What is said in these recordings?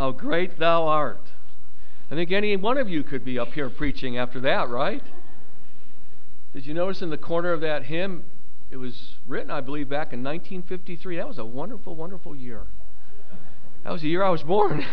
How great thou art. I think any one of you could be up here preaching after that, right? Did you notice in the corner of that hymn, it was written, I believe, back in 1953. That was a wonderful, wonderful year. That was the year I was born.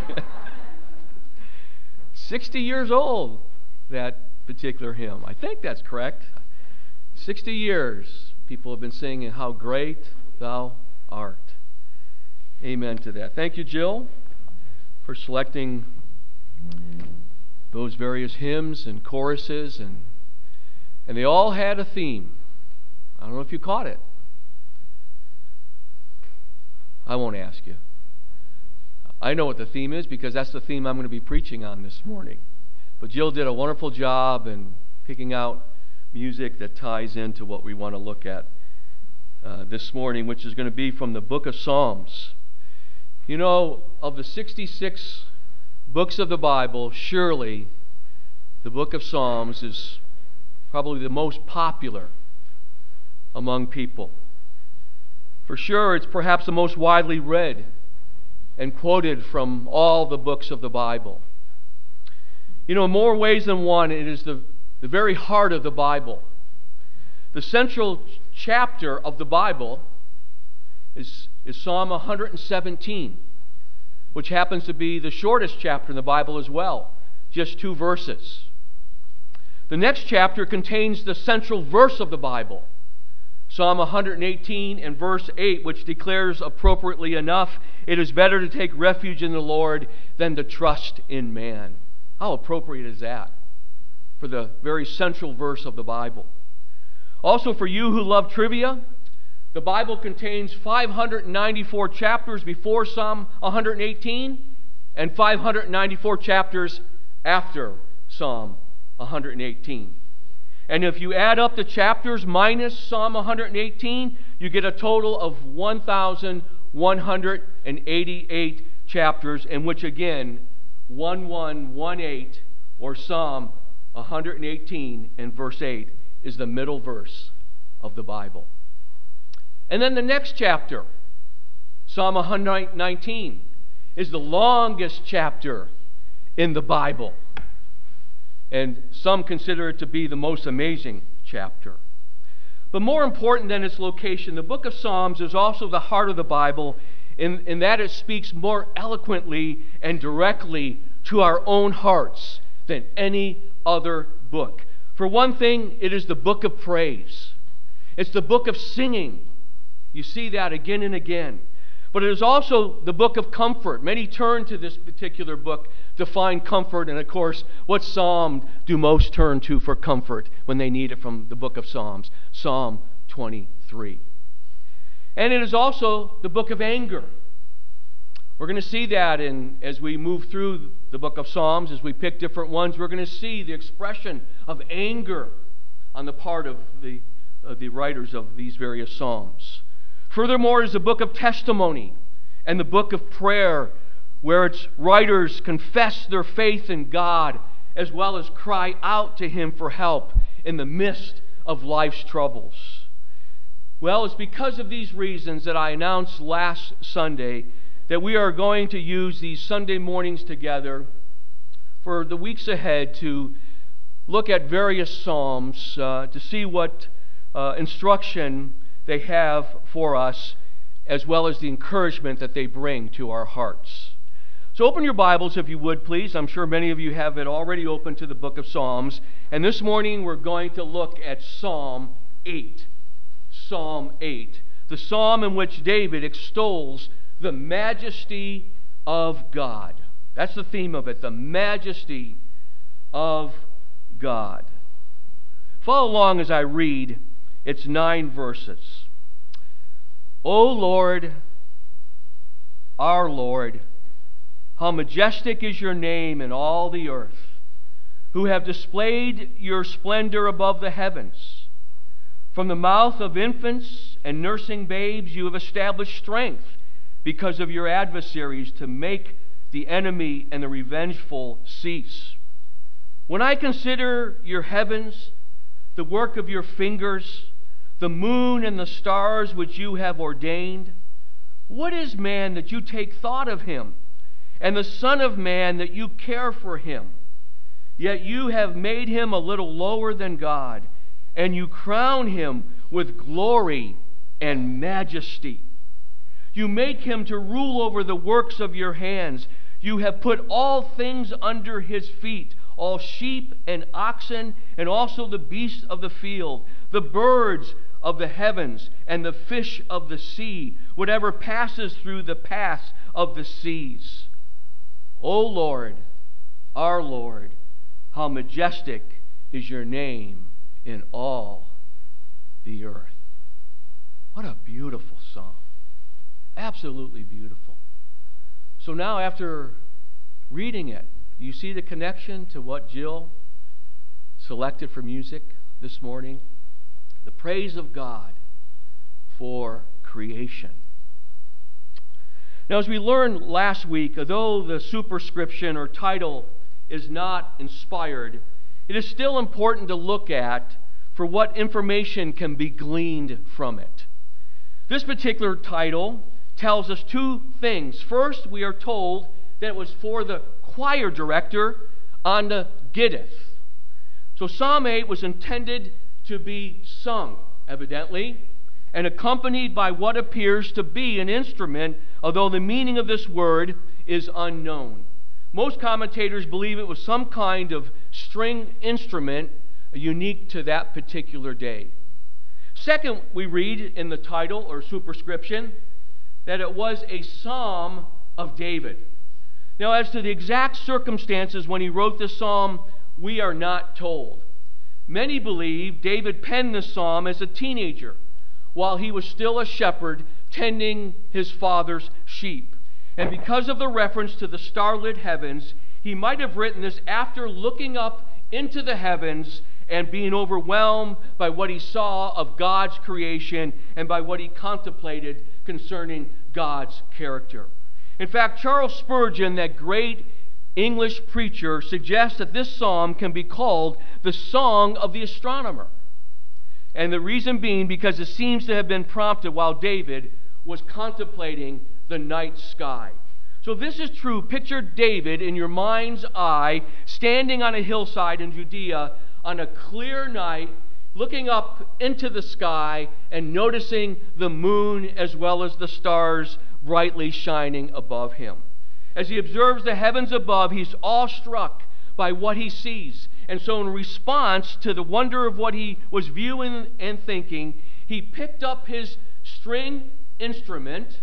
60 years old, that particular hymn. I think that's correct. 60 years people have been singing, How Great Thou Art. Amen to that. Thank you, Jill, for selecting those various hymns and choruses, and they all had a theme. I don't know if you caught it. I won't ask you. I know what the theme is because that's the theme I'm going to be preaching on this morning. But Jill did a wonderful job in picking out music that ties into what we want to look at this morning, which is going to be from the book of Psalms. You know, of the 66 books of the Bible, surely the book of Psalms is probably the most popular among people. For sure, it's perhaps the most widely read and quoted from all the books of the Bible. You know, in more ways than one, it is the very heart of the Bible. The central chapter of the Bible is Psalm 117, which happens to be the shortest chapter in the Bible as well, just 2 verses. The next chapter contains the central verse of the Bible, Psalm 118 and verse 8, which declares appropriately enough, it is better to take refuge in the Lord than to trust in man. How appropriate is that for the very central verse of the Bible? Also, for you who love trivia, the Bible contains 594 chapters before Psalm 118 and 594 chapters after Psalm 118. And if you add up the chapters minus Psalm 118, you get a total of 1,188 chapters, in which again, 1118, or Psalm 118 and verse 8, is the middle verse of the Bible. And then the next chapter, Psalm 119, is the longest chapter in the Bible. And some consider it to be the most amazing chapter. But more important than its location, the book of Psalms is also the heart of the Bible in that it speaks more eloquently and directly to our own hearts than any other book. For one thing, it is the book of praise. It's the book of singing. You see that again and again. But it is also the book of comfort. Many turn to this particular book to find comfort. And of course, what psalm do most turn to for comfort when they need it from the book of Psalms? Psalm 23. And it is also the book of anger. We're going to see that as we move through the book of Psalms, as we pick different ones, we're going to see the expression of anger on the part of the writers of these various psalms. Furthermore, is the book of testimony and the book of prayer, where its writers confess their faith in God as well as cry out to Him for help in the midst of life's troubles. Well, it's because of these reasons that I announced last Sunday that we are going to use these Sunday mornings together for the weeks ahead to look at various psalms to see what instruction they have for us, as well as the encouragement that they bring to our hearts. So open your Bibles, if you would, please. I'm sure many of you have it already open to the book of Psalms. And this morning we're going to look at Psalm 8. Psalm 8. The psalm in which David extols the majesty of God. That's the theme of it, the majesty of God. Follow along as I read. It's 9 verses. O Lord, our Lord, how majestic is your name in all the earth, who have displayed your splendor above the heavens. From the mouth of infants and nursing babes you have established strength because of your adversaries, to make the enemy and the revengeful cease. When I consider your heavens, the work of your fingers, the moon and the stars which you have ordained, what is man that you take thought of him, and the Son of Man that you care for him. Yet you have made him a little lower than God, and you crown him with glory and majesty. You make him to rule over the works of your hands. You have put all things under his feet, all sheep and oxen, and also the beasts of the field, the birds of the heavens, and the fish of the sea, whatever passes through the paths of the seas. O Lord, our Lord, how majestic is your name in all the earth. What a beautiful song. Absolutely beautiful. So now, after reading it, you see the connection to what Jill selected for music this morning? The praise of God for creation. Now, as we learned last week, although the superscription or title is not inspired, it is still important to look at for what information can be gleaned from it. This particular title tells us two things. First, we are told that it was for the choir director on the Gittith. So Psalm 8 was intended to be sung, evidently, and accompanied by what appears to be an instrument, although the meaning of this word is unknown. Most commentators believe it was some kind of string instrument unique to that particular day. Second, we read in the title or superscription that it was a psalm of David. Now, as to the exact circumstances when he wrote this psalm, we are not told. Many believe David penned this psalm as a teenager while he was still a shepherd tending his father's sheep. And because of the reference to the starlit heavens, he might have written this after looking up into the heavens and being overwhelmed by what he saw of God's creation and by what he contemplated concerning God's character. In fact, Charles Spurgeon, that great English preacher, suggests that this psalm can be called the Song of the Astronomer. And the reason being because it seems to have been prompted while David was contemplating the night sky. So if this is true, picture David in your mind's eye standing on a hillside in Judea on a clear night, looking up into the sky and noticing the moon as well as the stars brightly shining above him. As he observes the heavens above, he's awestruck by what he sees. And so in response to the wonder of what he was viewing and thinking, he picked up his string instrument,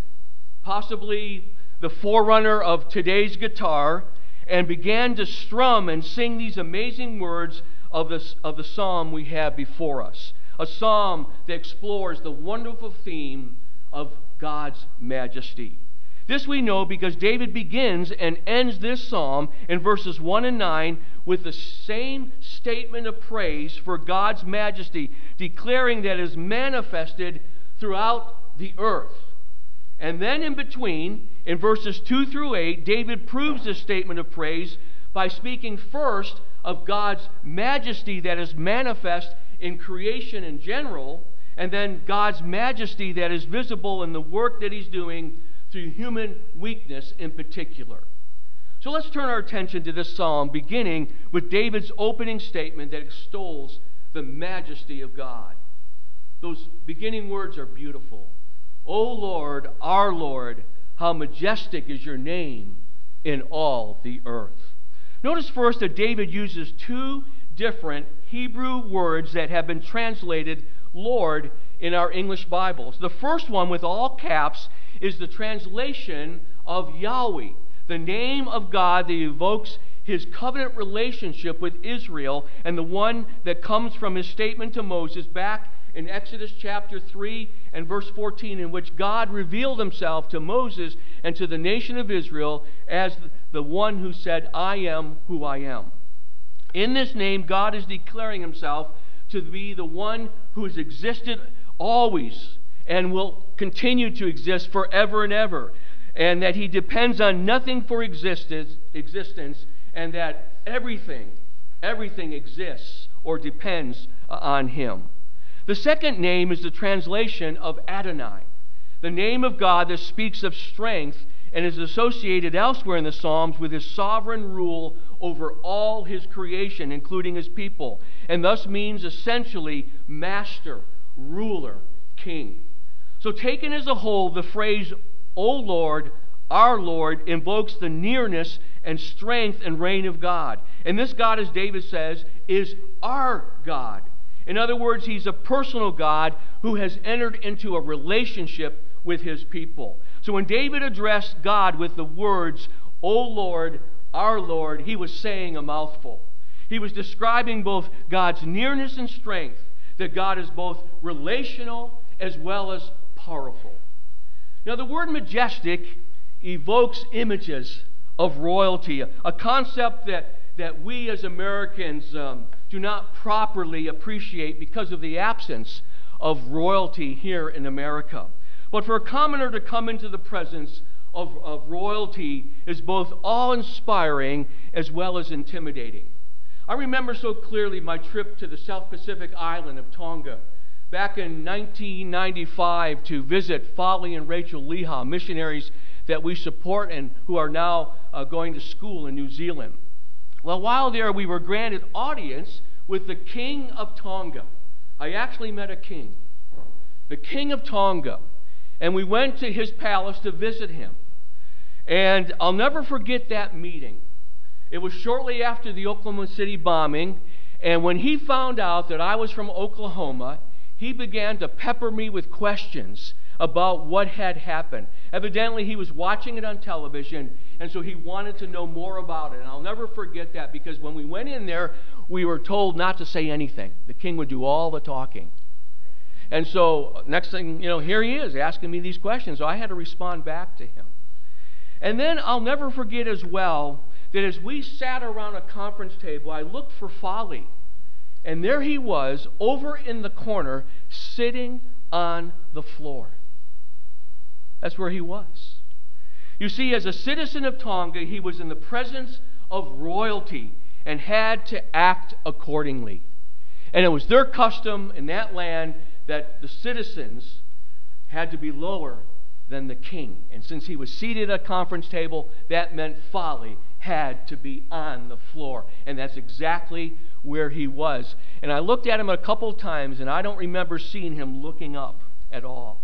possibly the forerunner of today's guitar, and began to strum and sing these amazing words of the psalm we have before us. A psalm that explores the wonderful theme of God's majesty. This we know because David begins and ends this psalm in verses 1 and 9 with the same statement of praise for God's majesty, declaring that it is manifested throughout the earth. And then in between, in verses 2 through 8, David proves this statement of praise by speaking first of God's majesty that is manifest in creation in general, and then God's majesty that is visible in the work that he's doing through human weakness in particular. So let's turn our attention to this psalm, beginning with David's opening statement that extols the majesty of God. Those beginning words are beautiful. O Lord, our Lord, how majestic is your name in all the earth. Notice first that David uses two different Hebrew words that have been translated Lord in our English Bibles. The first one, with all caps, is the translation of Yahweh, the name of God that evokes his covenant relationship with Israel, and the one that comes from his statement to Moses back in Exodus chapter 3 and verse 14, in which God revealed himself to Moses and to the nation of Israel as the one who said, I am who I am. In this name, God is declaring himself to be the one who has existed always and will continue to exist forever and ever, and that he depends on nothing for existence, and that everything exists or depends on him. The second name is the translation of Adonai, the name of God that speaks of strength and is associated elsewhere in the Psalms with his sovereign rule over all his creation, including his people, and thus means essentially master, ruler, king. So taken as a whole, the phrase, O Lord, our Lord, invokes the nearness and strength and reign of God. And this God, as David says, is our God. In other words, he's a personal God who has entered into a relationship with his people. So when David addressed God with the words, O Lord, our Lord, he was saying a mouthful. He was describing both God's nearness and strength, that God is both relational as well as powerful. Now, the word majestic evokes images of royalty, a concept that we as Americans do not properly appreciate because of the absence of royalty here in America. But for a commoner to come into the presence of royalty is both awe-inspiring as well as intimidating. I remember so clearly my trip to the South Pacific island of Tonga back in 1995 to visit Folly and Rachel Leha, missionaries that we support and who are now going to school in New Zealand. Well, while there, we were granted audience with the King of Tonga. I actually met a king, the King of Tonga, and we went to his palace to visit him. And I'll never forget that meeting. It was shortly after the Oklahoma City bombing, and when he found out that I was from Oklahoma, he began to pepper me with questions about what had happened. Evidently, he was watching it on television, and so he wanted to know more about it. And I'll never forget that, because when we went in there, we were told not to say anything. The king would do all the talking. And so next thing, here he is asking me these questions. So I had to respond back to him. And then I'll never forget as well that as we sat around a conference table, I looked for Folly. And there he was, over in the corner, sitting on the floor. That's where he was. You see, as a citizen of Tonga, he was in the presence of royalty and had to act accordingly. And it was their custom in that land that the citizens had to be lower than the king. And since he was seated at a conference table, that meant Folly had to be on the floor. And that's exactly where he was. And I looked at him a couple of times, and I don't remember seeing him looking up at all.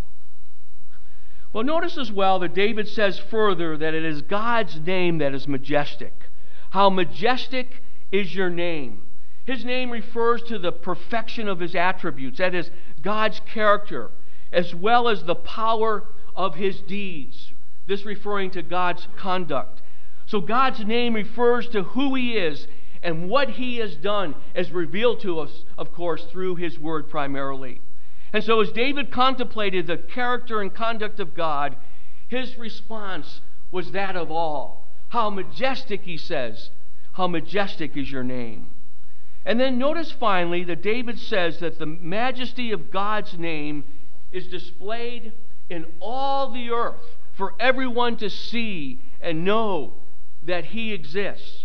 Well, notice as well that David says further that it is God's name that is majestic. How majestic is your name. His name refers to the perfection of his attributes, that is, God's character, as well as the power of his deeds. This referring to God's conduct. So God's name refers to who he is and what he has done, as revealed to us, of course, through his word primarily. And so as David contemplated the character and conduct of God, his response was that of awe. How majestic, he says, how majestic is your name. And then notice finally that David says that the majesty of God's name is displayed in all the earth for everyone to see and know that he exists.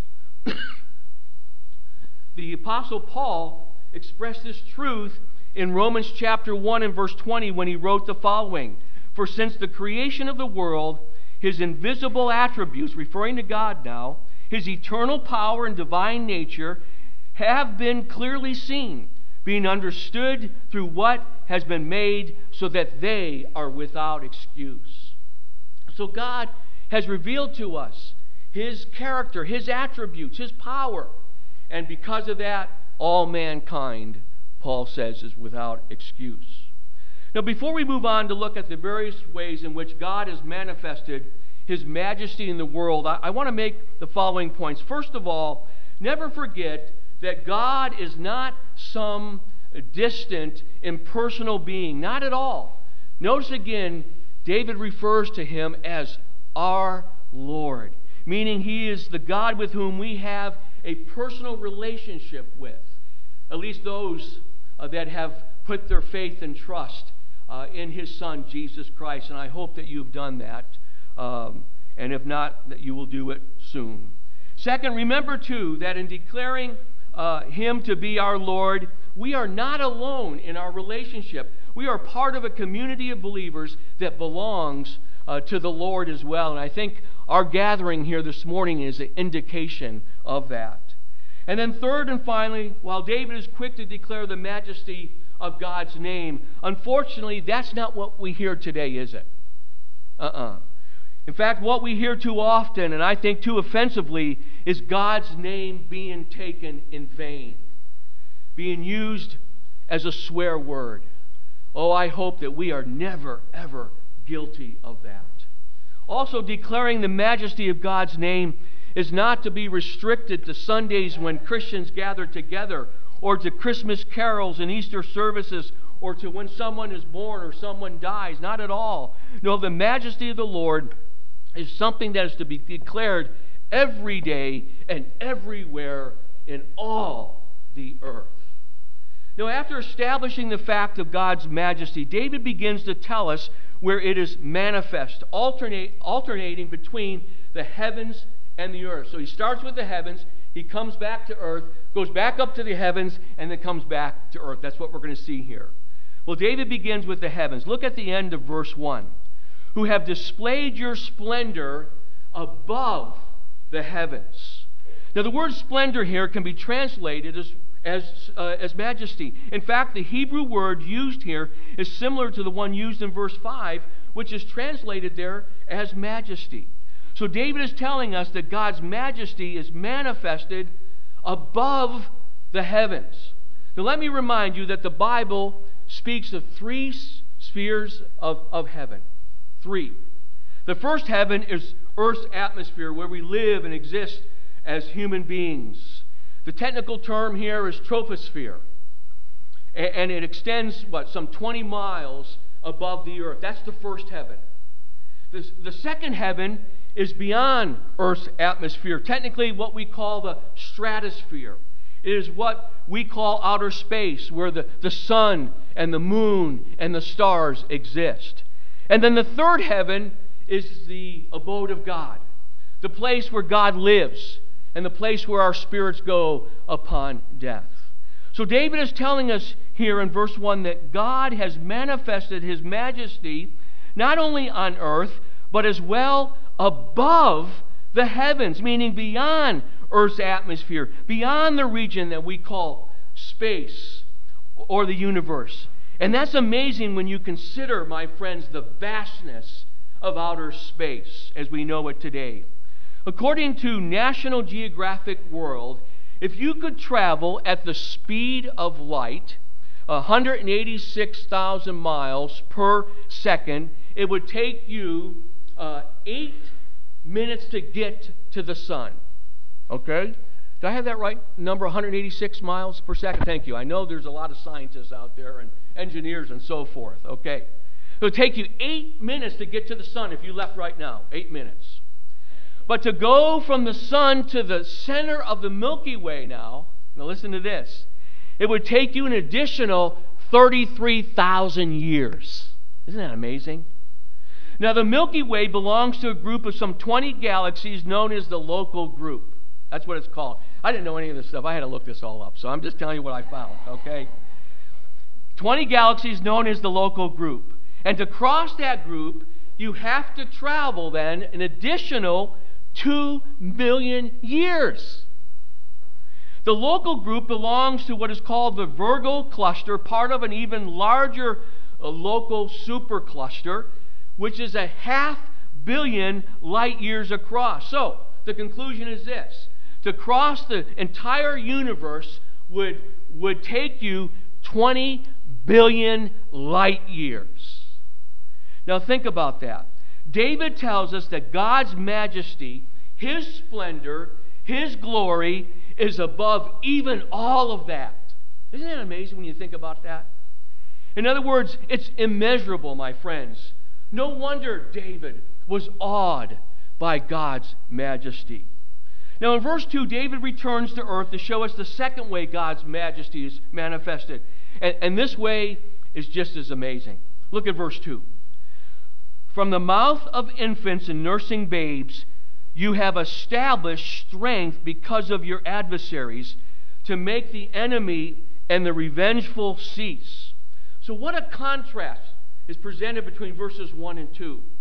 The Apostle Paul expressed this truth in Romans chapter 1 and verse 20 when he wrote the following: For since the creation of the world, his invisible attributes, referring to God now, his eternal power and divine nature have been clearly seen, being understood through what has been made, so that they are without excuse. So God has revealed to us his character, his attributes, his power. And because of that, all mankind, Paul says, is without excuse. Now, before we move on to look at the various ways in which God has manifested his majesty in the world, I want to make the following points. First of all, never forget that God is not some distant, impersonal being. Not at all. Notice again, David refers to him as our Lord, meaning he is the God with whom we have a personal relationship with, at least those that have put their faith and trust in his Son, Jesus Christ. And I hope that you've done that. And if not, that you will do it soon. Second, remember too that in declaring him to be our Lord, we are not alone in our relationship. We are part of a community of believers that belongs to the Lord as well. And I think our gathering here this morning is an indication of that. And then third and finally, while David is quick to declare the majesty of God's name, unfortunately, that's not what we hear today, is it? In fact, what we hear too often, and I think too offensively, is God's name being taken in vain, being used as a swear word. Oh, I hope that we are never, ever guilty of that. Also, declaring the majesty of God's name is not to be restricted to Sundays when Christians gather together, or to Christmas carols and Easter services, or to when someone is born or someone dies. Not at all. No, the majesty of the Lord is something that is to be declared every day and everywhere in all the earth. Now, after establishing the fact of God's majesty, David begins to tell us where it is manifest, alternating between the heavens and the earth. So he starts with the heavens, he comes back to earth, goes back up to the heavens, and then comes back to earth. That's what we're going to see here. Well, David begins with the heavens. Look at the end of verse 1. Who have displayed your splendor above the heavens. Now, the word splendor here can be translated as majesty. In fact, the Hebrew word used here is similar to the one used in verse 5, which is translated there as majesty. So David is telling us that God's majesty is manifested above the heavens. Now let me remind you that the Bible speaks of three spheres of heaven. Three. The first heaven is Earth's atmosphere, where we live and exist as human beings. The technical term here is troposphere. And it extends, some 20 miles above the earth. That's the first heaven. The second heaven is beyond Earth's atmosphere, technically what we call the stratosphere. It is what we call outer space, where the sun and the moon and the stars exist. And then the third heaven is the abode of God, the place where God lives and the place where our spirits go upon death. So David is telling us here in verse 1 that God has manifested his majesty not only on earth, but as well above the heavens, meaning beyond Earth's atmosphere, beyond the region that we call space or the universe. And that's amazing when you consider, my friends, the vastness of outer space as we know it today. According to National Geographic World, if you could travel at the speed of light, 186,000 miles per second, it would take you 8 minutes to get to the sun. Okay? Did I have that right? Number 186 miles per second? Thank you. I know there's a lot of scientists out there and engineers and so forth. Okay. It would take you 8 minutes to get to the sun if you left right now. 8 minutes. But to go from the sun to the center of the Milky Way now listen to this, it would take you an additional 33,000 years. Isn't that amazing? Now, the Milky Way belongs to a group of some 20 galaxies known as the Local Group. That's what it's called. I didn't know any of this stuff. I had to look this all up, so I'm just telling you what I found, okay? 20 galaxies known as the Local Group. And to cross that group, you have to travel then an additional 2 million years. The Local Group belongs to what is called the Virgo cluster, part of an even larger local supercluster, which is 500 million light years across. So, the conclusion is this. To cross the entire universe would take you 20 billion light years. Now think about that. David tells us that God's majesty, his splendor, his glory is above even all of that. Isn't that amazing when you think about that? In other words, it's immeasurable, my friends. No wonder David was awed by God's majesty. Now in verse 2, David returns to earth to show us the second way God's majesty is manifested. And this way is just as amazing. Look at verse 2. From the mouth of infants and nursing babes, you have established strength because of your adversaries, to make the enemy and the revengeful cease. So what a contrast is presented between verses 1 and 2.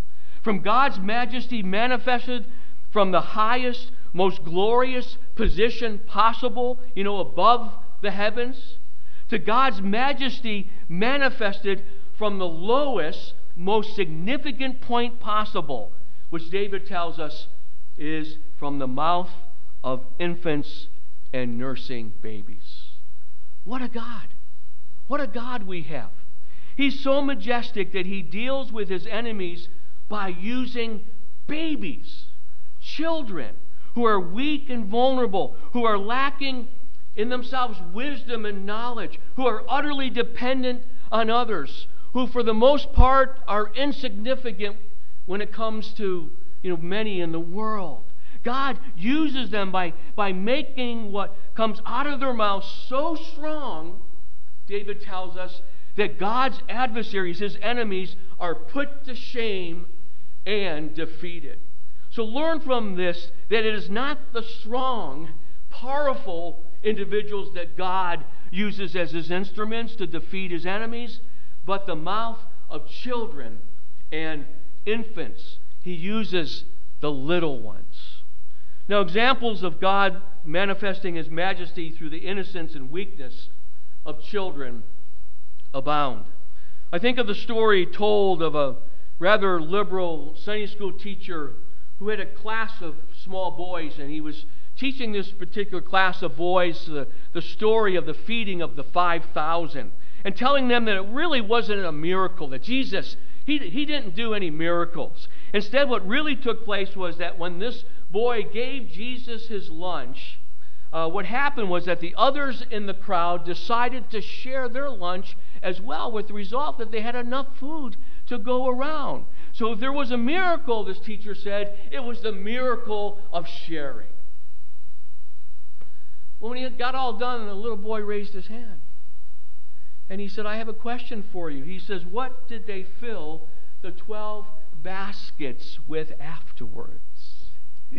from God's majesty manifested from the highest, most glorious position possible, above the heavens, to God's majesty manifested from the lowest, most significant point possible, which David tells us is from the mouth of infants and nursing babies. What a God! What a God we have. He's so majestic that he deals with his enemies by using babies, children, who are weak and vulnerable, who are lacking in themselves wisdom and knowledge, who are utterly dependent on others, who for the most part are insignificant when it comes to many in the world. God uses them by making what comes out of their mouths so strong, David tells us, that God's adversaries, his enemies, are put to shame and defeated. So learn from this that it is not the strong, powerful individuals that God uses as his instruments to defeat his enemies, but the mouth of children and infants. He uses the little ones. Now, examples of God manifesting his majesty through the innocence and weakness of children abound. I think of the story told of a rather liberal Sunday school teacher who had a class of small boys, and he was teaching this particular class of boys the story of the feeding of the 5,000, and telling them that it really wasn't a miracle, that Jesus, he didn't do any miracles. Instead, what really took place was that when this boy gave Jesus his lunch, what happened was that the others in the crowd decided to share their lunch as well, with the result that they had enough food to go around. So if there was a miracle, this teacher said, it was the miracle of sharing. Well, when he got all done, the little boy raised his hand. And he said, I have a question for you. He says, what did they fill the 12 baskets with afterwards?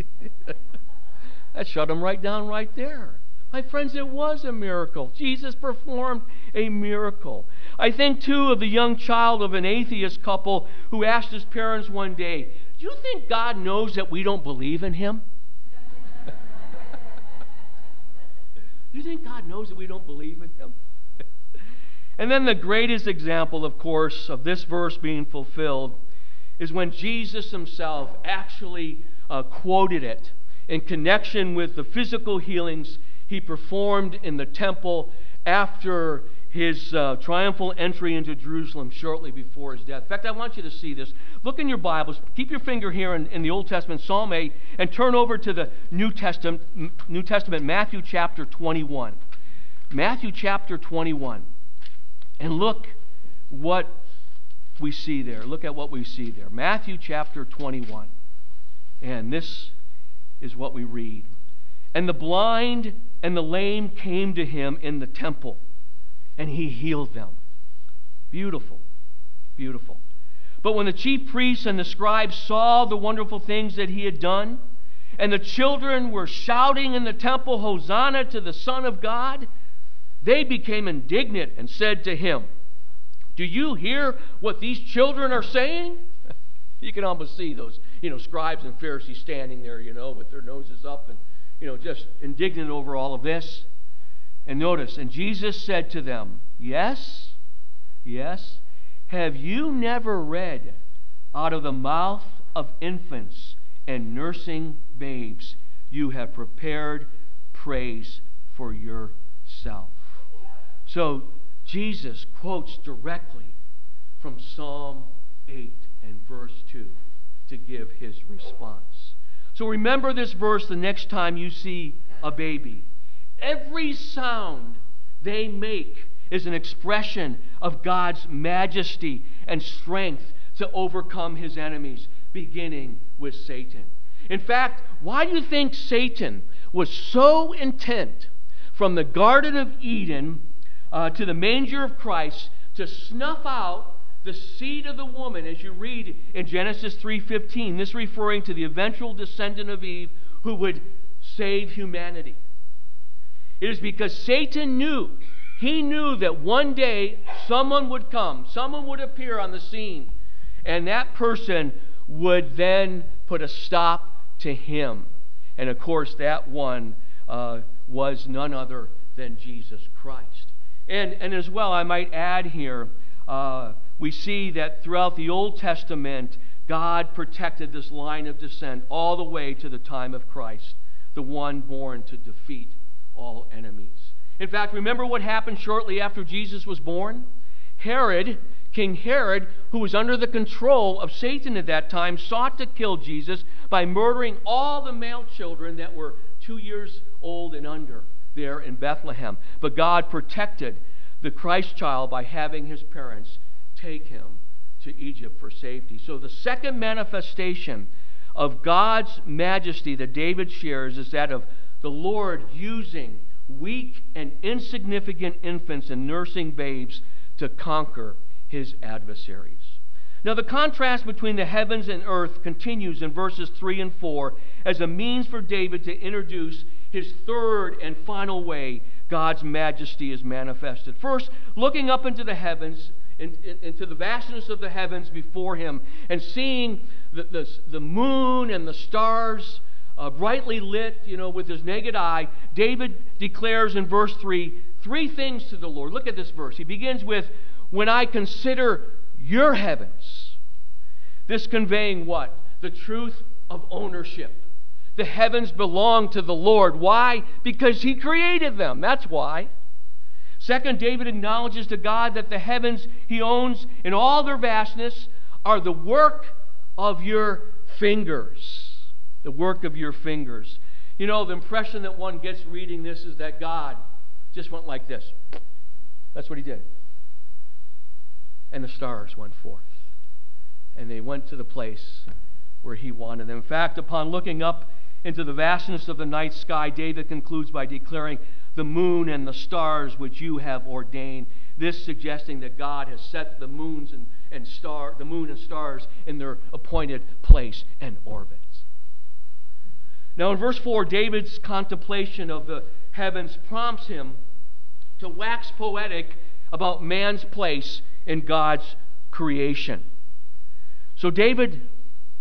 That shut him right down right there. My friends, it was a miracle. Jesus performed a miracle. I think, too, of the young child of an atheist couple who asked his parents one day, do you think God knows that we don't believe in him? Do you think God knows that we don't believe in him? And then the greatest example, of course, of this verse being fulfilled is when Jesus himself actually quoted it in connection with the physical healings he performed in the temple after his triumphal entry into Jerusalem shortly before his death. In fact, I want you to see this. Look in your Bibles. Keep your finger here in the Old Testament, Psalm 8, and turn over to the New Testament, Matthew chapter 21. Matthew chapter 21. And look what we see there. Look at what we see there. Matthew chapter 21. And this is what we read. And the blind and the lame came to him in the temple, and he healed them. Beautiful, beautiful. But when the chief priests and the scribes saw the wonderful things that he had done, and the children were shouting in the temple, Hosanna to the Son of God, they became indignant and said to him, do you hear what these children are saying? You can almost see those, scribes and Pharisees standing there, with their noses up and, just indignant over all of this. And notice, and Jesus said to them, yes, have you never read, out of the mouth of infants and nursing babes, you have prepared praise for yourself. So Jesus quotes directly from Psalm 8 and verse 2 to give his response. So remember this verse the next time you see a baby. Every sound they make is an expression of God's majesty and strength to overcome his enemies, beginning with Satan. In fact, why do you think Satan was so intent from the Garden of Eden to the manger of Christ to snuff out the seed of the woman, as you read in Genesis 3:15, this referring to the eventual descendant of Eve who would save humanity? It is because Satan knew that one day someone would come, someone would appear on the scene, and that person would then put a stop to him. And of course, that one was none other than Jesus Christ. And as well, I might add here, we see that throughout the Old Testament, God protected this line of descent all the way to the time of Christ, the one born to defeat all enemies. In fact, remember what happened shortly after Jesus was born? King Herod, who was under the control of Satan at that time, sought to kill Jesus by murdering all the male children that were 2 years old and under there in Bethlehem. But God protected the Christ child by having his parents take him to Egypt for safety. So the second manifestation of God's majesty that David shares is that of the Lord using weak and insignificant infants and nursing babes to conquer his adversaries. Now the contrast between the heavens and earth continues in verses 3 and 4 as a means for David to introduce his third and final way God's majesty is manifested. First, looking up into the heavens, into the vastness of the heavens before him, and seeing the moon and the stars brightly lit, with his naked eye, David declares in verse 3 three things to the Lord. Look at this verse. He begins with, "When I consider your heavens," this conveying what? The truth of ownership. The heavens belong to the Lord. Why? Because he created them. That's why. Second, David acknowledges to God that the heavens he owns in all their vastness are the work of your fingers. The work of your fingers. The impression that one gets reading this is that God just went like this. That's what he did. And the stars went forth. And they went to the place where he wanted them. In fact, upon looking up into the vastness of the night sky, David concludes by declaring, "The moon and the stars which you have ordained." This suggesting that God has set the moon and stars in their appointed place and orbit. Now in verse 4, David's contemplation of the heavens prompts him to wax poetic about man's place in God's creation. So David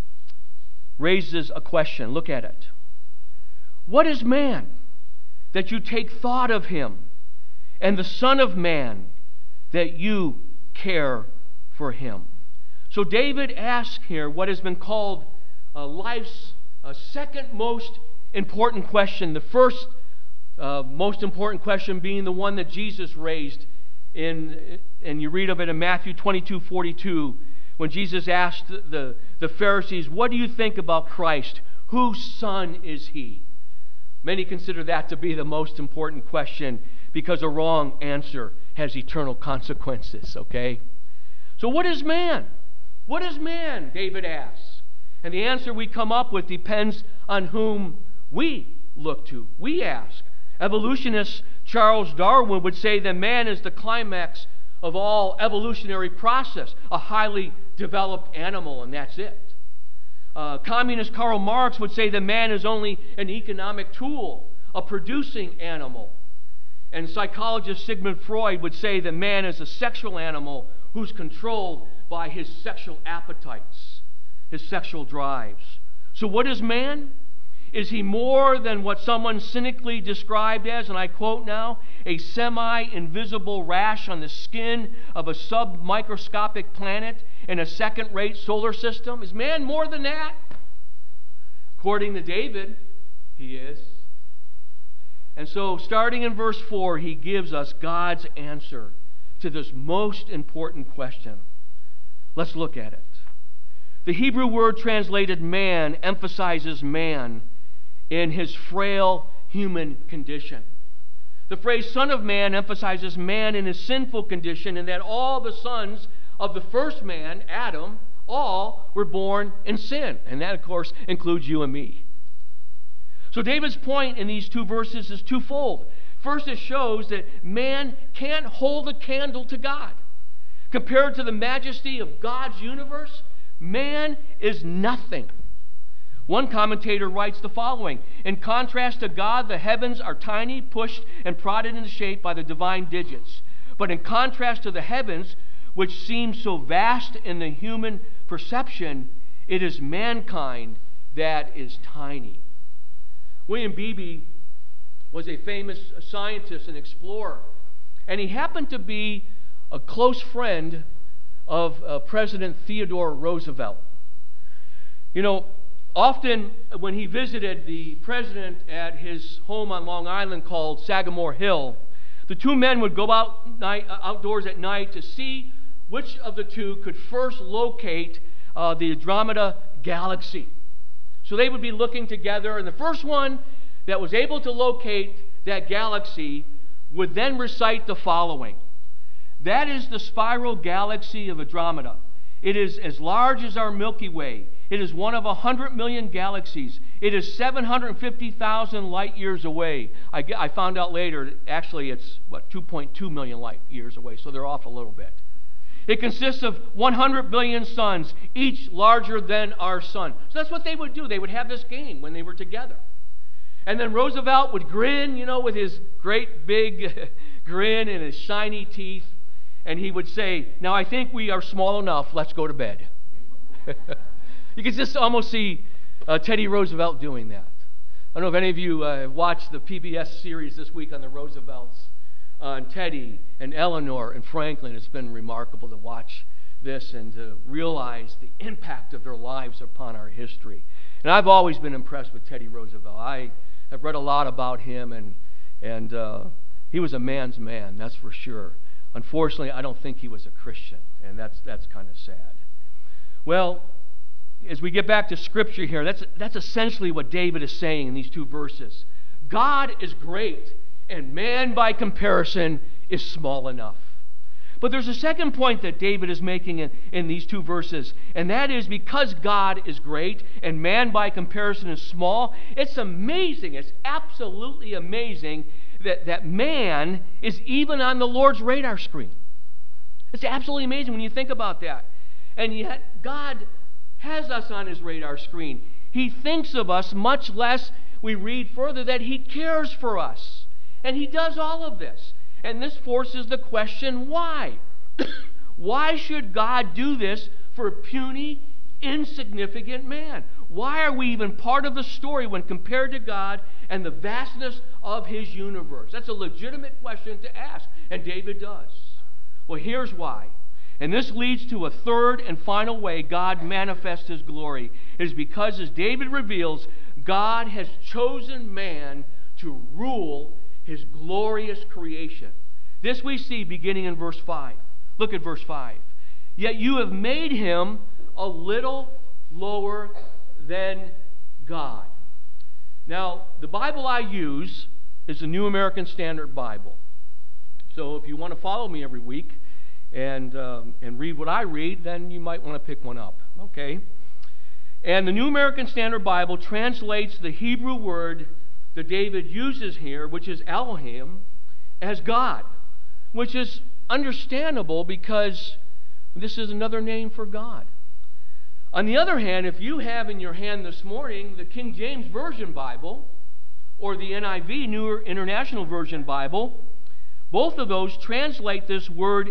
raises a question. Look at it. "What is man that you take thought of him, and the Son of Man that you care for him?" So David asks here what has been called life's second most important question. The first most important question being the one that Jesus raised and you read of it in Matthew 22:42, when Jesus asked the Pharisees, "What do you think about Christ? Whose son is he?" Many consider that to be the most important question because a wrong answer has eternal consequences, okay? So what is man? What is man? David asks. And the answer we come up with depends on whom we look to. We ask. Evolutionist Charles Darwin would say that man is the climax of all evolutionary process, a highly developed animal, and that's it. Communist Karl Marx would say that man is only an economic tool, a producing animal. And psychologist Sigmund Freud would say that man is a sexual animal who's controlled by his sexual appetites, his sexual drives. So what is man? Is he more than what someone cynically described as, and I quote now, a semi-invisible rash on the skin of a sub-microscopic planet in a second-rate solar system? Is man more than that? According to David, he is. And so, starting in verse 4, he gives us God's answer to this most important question. Let's look at it. The Hebrew word translated man emphasizes man in his frail human condition. The phrase Son of Man emphasizes man in his sinful condition, and that all the sons of the first man, Adam, all were born in sin. And that, of course, includes you and me. So David's point in these two verses is twofold. First, it shows that man can't hold a candle to God. Compared to the majesty of God's universe, man is nothing. One commentator writes the following: in contrast to God, the heavens are tiny, pushed and prodded into shape by the divine digits. But in contrast to the heavens, which seem so vast in the human perception, It is mankind that is tiny. William Beebe was a famous scientist and explorer, and he happened to be a close friend of President Theodore Roosevelt. You know, often when he visited the president at his home on Long Island called Sagamore Hill, the two men would go outdoors at night to see which of the two could first locate the Andromeda Galaxy. So they would be looking together, and the first one that was able to locate that galaxy would then recite the following. That is the spiral galaxy of Andromeda. It is as large as our Milky Way. It is one of 100 million galaxies. It is 750,000 light years away. I found out later, actually it's, 2.2 million light years away, so they're off a little bit. It consists of 100 billion suns, each larger than our sun. So that's what they would do. They would have this game when they were together. And then Roosevelt would grin, with his great big grin and his shiny teeth. And he would say, now I think we are small enough, let's go to bed. You can just almost see Teddy Roosevelt doing that. I don't know if any of you have watched the PBS series this week on the Roosevelts, on Teddy and Eleanor and Franklin. It's been remarkable to watch this and to realize the impact of their lives upon our history. And I've always been impressed with Teddy Roosevelt. I have read a lot about him, and he was a man's man, that's for sure. Unfortunately, I don't think he was a Christian, and that's kind of sad. Well, as we get back to Scripture here, that's essentially what David is saying in these two verses. God is great, and man, by comparison, is small enough. But there's a second point that David is making in these two verses, and that is because God is great and man, by comparison, is small, it's amazing, it's absolutely amazing that man is even on the Lord's radar screen. It's absolutely amazing when you think about that. And yet, God has us on his radar screen. He thinks of us, much less, we read further, that he cares for us. And he does all of this. And this forces the question, why? Why should God do this for a puny, insignificant man? Why are we even part of the story when compared to God and the vastness of his universe? That's a legitimate question to ask, and David does. Well, here's why. And this leads to a third and final way God manifests his glory. It is because, as David reveals, God has chosen man to rule his glorious creation. This we see beginning in verse 5. Look at verse 5. Yet you have made him a little lower than God. Now, the Bible I use is the New American Standard Bible. So if you want to follow me every week and read what I read, then you might want to pick one up, okay? And the New American Standard Bible translates the Hebrew word that David uses here, which is Elohim, as God, which is understandable because this is another name for God. On the other hand, if you have in your hand this morning the King James Version Bible or the NIV, New International Version Bible, both of those translate this word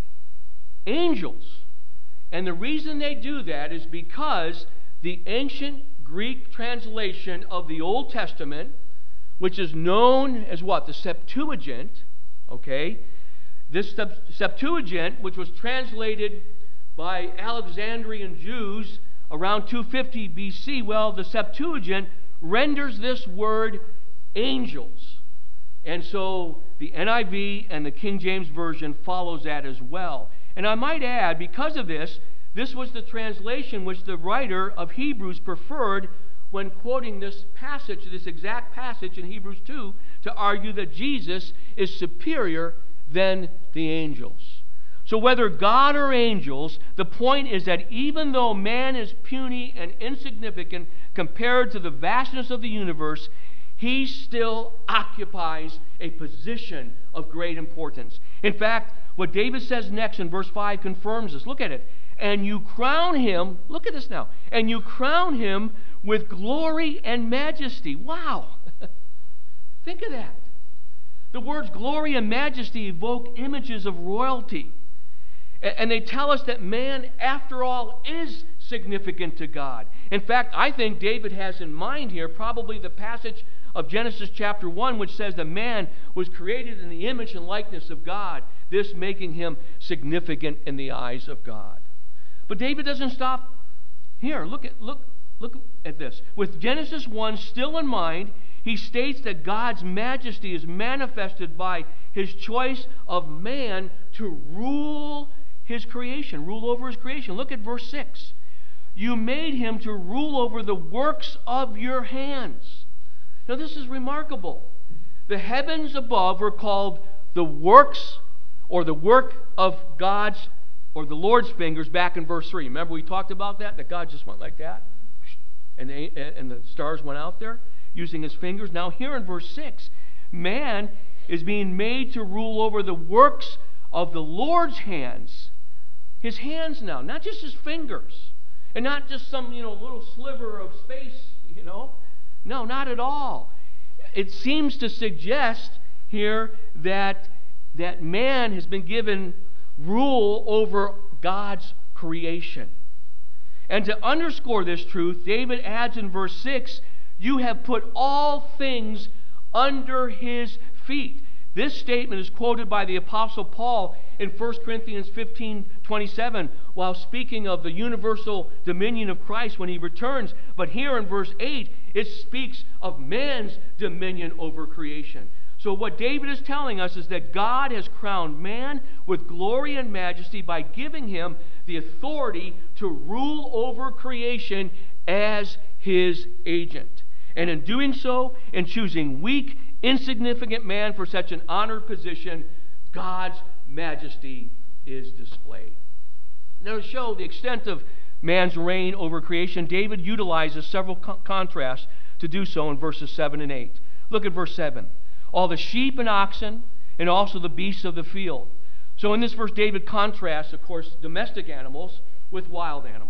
angels. And the reason they do that is because the ancient Greek translation of the Old Testament, which is known as what? The Septuagint, okay? This Septuagint, which was translated by Alexandrian Jews around 250 BC, well, the Septuagint renders this word angels. And so the NIV and the King James Version follows that as well. And I might add, because of this, this was the translation which the writer of Hebrews preferred when quoting this passage, this exact passage in Hebrews 2, to argue that Jesus is superior than the angels. So whether God or angels, the point is that even though man is puny and insignificant compared to the vastness of the universe, he still occupies a position of great importance. In fact, what David says next in verse 5 confirms this. Look at it. And you crown him, look at this now, and you crown him with glory and majesty. Wow. Think of that. The words glory and majesty evoke images of royalty. And they tell us that man, after all, is significant to God. In fact, I think David has in mind here probably the passage of Genesis chapter 1, which says that man was created in the image and likeness of God, this making him significant in the eyes of God. But David doesn't stop here. Look at this. With Genesis 1 still in mind, he states that God's majesty is manifested by his choice of man to rule his creation, rule over his creation. Look at verse 6. You made him to rule over the works of your hands. Now this is remarkable. The heavens above were called the works or the work of God's or the Lord's fingers back in verse 3. Remember we talked about that God just went like that? And the stars went out there using his fingers. Now here in verse 6, man is being made to rule over the works of the Lord's hands. His hands now, not just his fingers. And not just some, little sliver of space, No, not at all. It seems to suggest here that man has been given rule over God's creation. And to underscore this truth, David adds in verse 6, you have put all things under his feet. This statement is quoted by the Apostle Paul in 1 Corinthians 15:27 while speaking of the universal dominion of Christ when he returns. But here in verse 8, it speaks of man's dominion over creation. So what David is telling us is that God has crowned man with glory and majesty by giving him the authority to rule over creation as his agent. And in doing so, in choosing weak, insignificant man for such an honored position, God's majesty is displayed. Now, to show the extent of man's reign over creation, David utilizes several contrasts to do so in verses 7 and 8. Look at verse 7. All the sheep and oxen, and also the beasts of the field. So in this verse, David contrasts, of course, domestic animals with wild animals.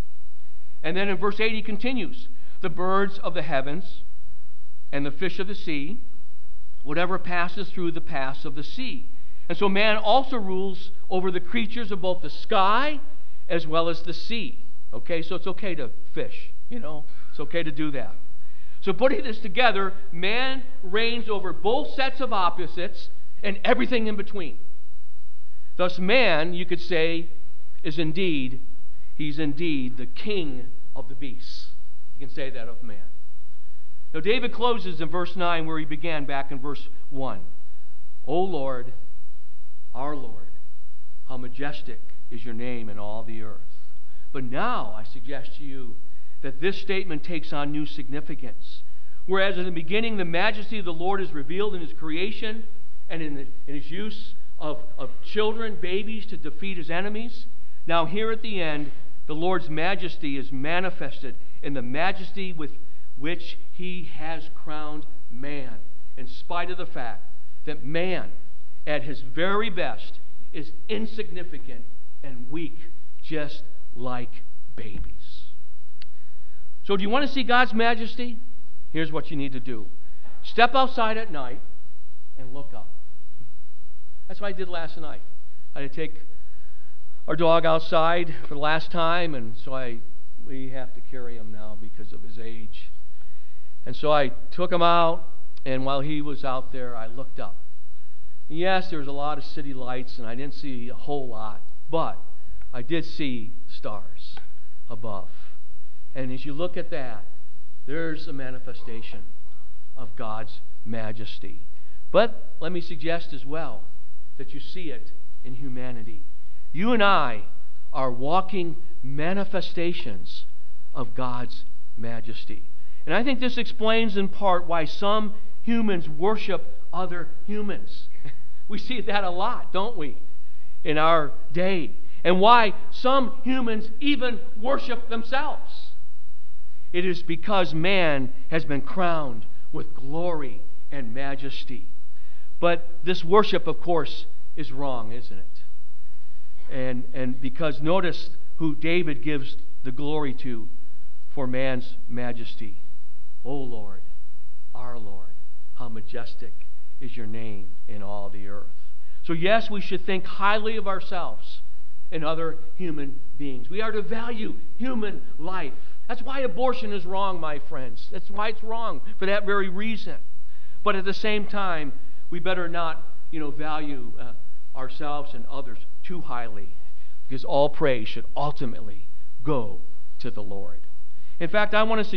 And then in verse 8, he continues, the birds of the heavens and the fish of the sea, whatever passes through the paths of the sea. And so man also rules over the creatures of both the sky as well as the sea. Okay, so it's okay to fish, it's okay to do that. So putting this together, man reigns over both sets of opposites and everything in between. Thus man, you could say, he's indeed the king of the beasts. You can say that of man. Now David closes in verse 9 where he began back in verse 1. O Lord, our Lord, how majestic is your name in all the earth. But now I suggest to you that this statement takes on new significance. Whereas in the beginning the majesty of the Lord is revealed in his creation and in his use of children, babies, to defeat his enemies, now here at the end the Lord's majesty is manifested in the majesty with which he has crowned man, in spite of the fact that man, at his very best, is insignificant and weak, just like babies. So do you want to see God's majesty? Here's what you need to do. Step outside at night and look up. That's what I did last night. I had to take our dog outside for the last time, and so we have to carry him now because of his age. And so I took him out, and while he was out there, I looked up. And yes, there was a lot of city lights, and I didn't see a whole lot, but I did see stars above. And as you look at that, there's a manifestation of God's majesty. But let me suggest as well that you see it in humanity. You and I are walking manifestations of God's majesty. And I think this explains in part why some humans worship other humans. We see that a lot, don't we, in our day? And why some humans even worship themselves. It is because man has been crowned with glory and majesty. But this worship, of course, is wrong, isn't it? And because notice who David gives the glory to for man's majesty. O Lord, our Lord, how majestic is your name in all the earth. So yes, we should think highly of ourselves in other human beings. We are to value human life. That's why abortion is wrong, my friends. That's why it's wrong, for that very reason. But at the same time, we better not, value ourselves and others too highly, because all praise should ultimately go to the Lord. In fact, I want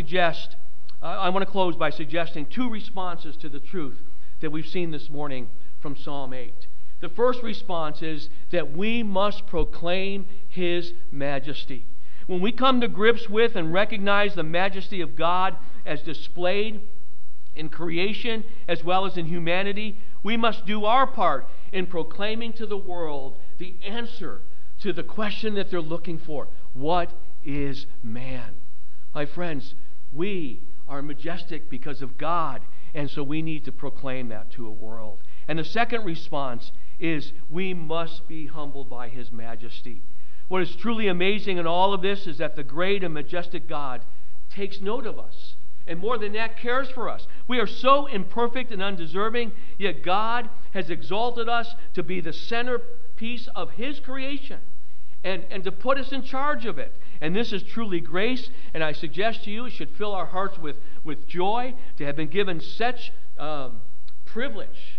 to close by suggesting two responses to the truth that we've seen this morning from Psalm 8. The first response is that we must proclaim His majesty. When we come to grips with and recognize the majesty of God as displayed in creation as well as in humanity, we must do our part in proclaiming to the world the answer to the question that they're looking for. What is man? My friends, we are majestic because of God, and so we need to proclaim that to a world. And the second response is we must be humbled by His majesty. What is truly amazing in all of this is that the great and majestic God takes note of us, and more than that, cares for us. We are so imperfect and undeserving, yet God has exalted us to be the centerpiece of His creation and to put us in charge of it. And this is truly grace, and I suggest to you it should fill our hearts with joy to have been given such privilege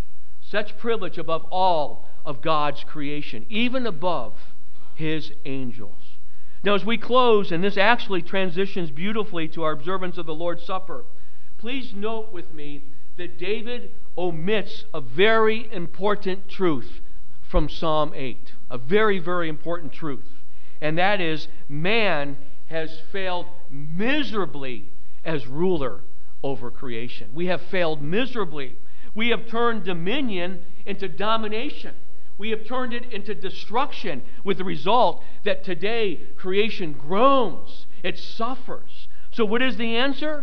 above all of God's creation, even above His angels. Now, as we close, and this actually transitions beautifully to our observance of the Lord's Supper, please note with me that David omits a very important truth from Psalm 8. A very, very important truth. And that is, man has failed miserably as ruler over creation. We have failed miserably. We have turned dominion into domination. We have turned it into destruction, with the result that today creation groans, it suffers. So what is the answer?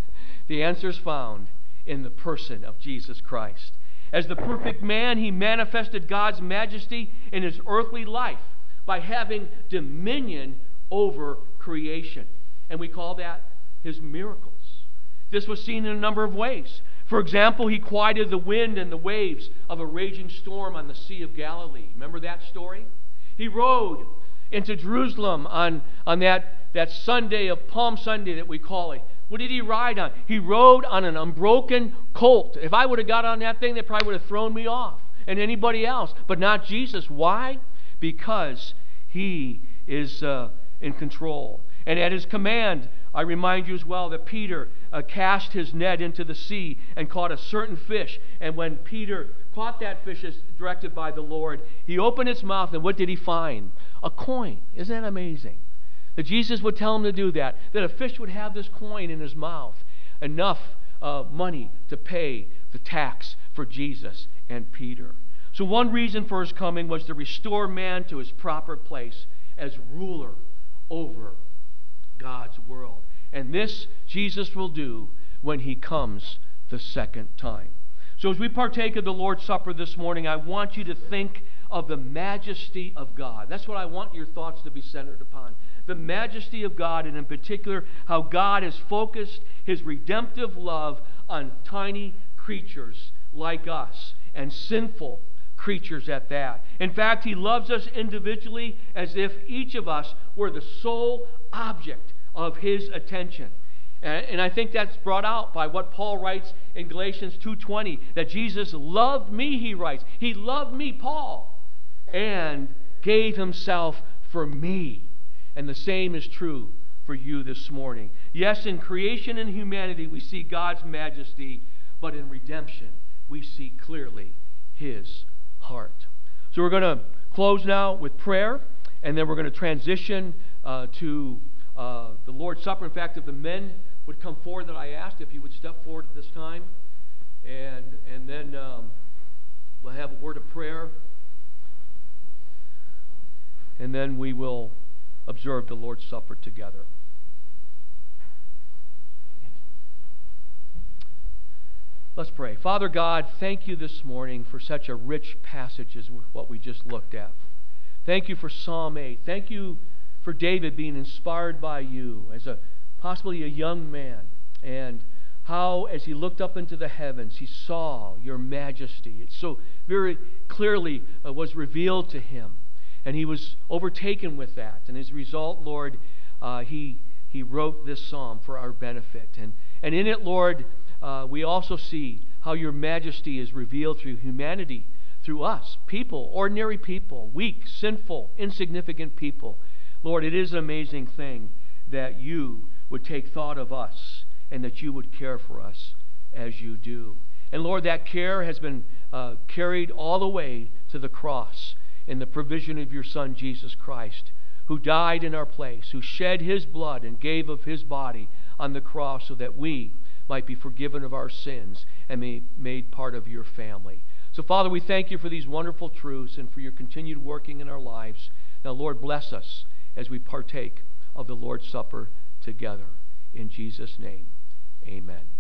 The answer is found in the person of Jesus Christ. As the perfect man, He manifested God's majesty in His earthly life by having dominion over creation. And we call that His miracles. This was seen in a number of ways. For example, He quieted the wind and the waves of a raging storm on the Sea of Galilee. Remember that story? He rode into Jerusalem on that Sunday of Palm Sunday that we call it. What did He ride on? He rode on an unbroken colt. If I would have got on that thing, they probably would have thrown me off, and anybody else, but not Jesus. Why? Because He is in control. And at His command, I remind you as well that Peter cast his net into the sea and caught a certain fish. And when Peter caught that fish as directed by the Lord, he opened its mouth, and what did he find? A coin. Isn't that amazing? That Jesus would tell him to do that, that a fish would have this coin in his mouth, enough money to pay the tax for Jesus and Peter. So one reason for His coming was to restore man to his proper place as ruler over God's world. And this Jesus will do when He comes the second time. So as we partake of the Lord's Supper this morning, I want you to think of the majesty of God. That's what I want your thoughts to be centered upon. The majesty of God, and in particular, how God has focused His redemptive love on tiny creatures like us, and sinful creatures at that. In fact, He loves us individually as if each of us were the sole object of His attention. And I think that's brought out by what Paul writes in Galatians 2:20, that Jesus loved me, he writes. He loved me, Paul, and gave Himself for me. And the same is true for you this morning. Yes, in creation and humanity we see God's majesty, but in redemption we see clearly His heart. So we're going to close now with prayer, and then we're going to transition to the Lord's Supper. In fact, if the men would come forward that I asked, if you would step forward at this time, and then we'll have a word of prayer, and then we will observe the Lord's Supper together. Let's pray. Father God, thank You this morning for such a rich passage as what we just looked at. Thank You for Psalm 8. Thank You for David being inspired by You as possibly a young man, and how as he looked up into the heavens he saw Your majesty. It so very clearly was revealed to him. And he was overtaken with that. And as a result, Lord, he wrote this psalm for our benefit. And in it, Lord, we also see how your majesty is revealed through humanity, through us, people, ordinary people, weak, sinful, insignificant people. Lord, it is an amazing thing that you would take thought of us and that you would care for us as you do. And Lord, that care has been carried all the way to the cross in the provision of your Son, Jesus Christ, who died in our place, who shed his blood and gave of his body on the cross so that we might be forgiven of our sins and be made part of your family. So, Father, we thank you for these wonderful truths and for your continued working in our lives. Now, Lord, bless us as we partake of the Lord's Supper together. In Jesus' name, amen.